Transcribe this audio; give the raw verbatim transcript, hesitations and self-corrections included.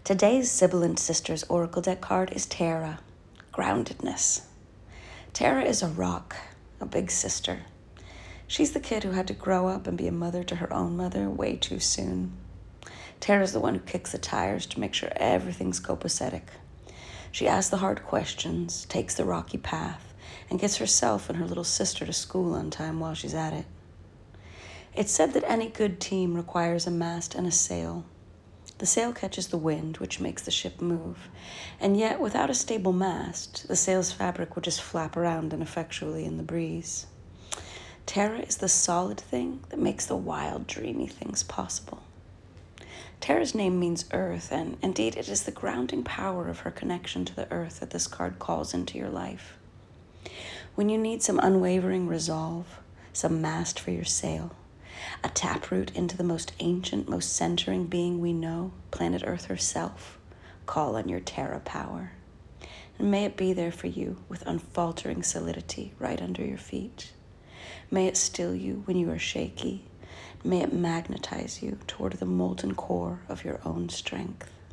Today's Sibilant Sisters Oracle deck card is Terra, groundedness. Terra is a rock, a big sister. She's the kid who had to grow up and be a mother to her own mother way too soon. Terra's the one who kicks the tires to make sure everything's copacetic. She asks the hard questions, takes the rocky path, and gets herself and her little sister to school on time while she's at it. It's said that any good team requires a mast and a sail. The sail catches the wind, which makes the ship move, and yet without a stable mast, the sail's fabric would just flap around ineffectually in the breeze. Terra is the solid thing that makes the wild, dreamy things possible. Terra's name means earth, and indeed it is the grounding power of her connection to the earth that this card calls into your life. When you need some unwavering resolve, some mast for your sail, a taproot into the most ancient, most centering being we know, planet Earth herself, call on your Terra power. And may it be there for you with unfaltering solidity right under your feet. May it still you when you are shaky. May it magnetize you toward the molten core of your own strength.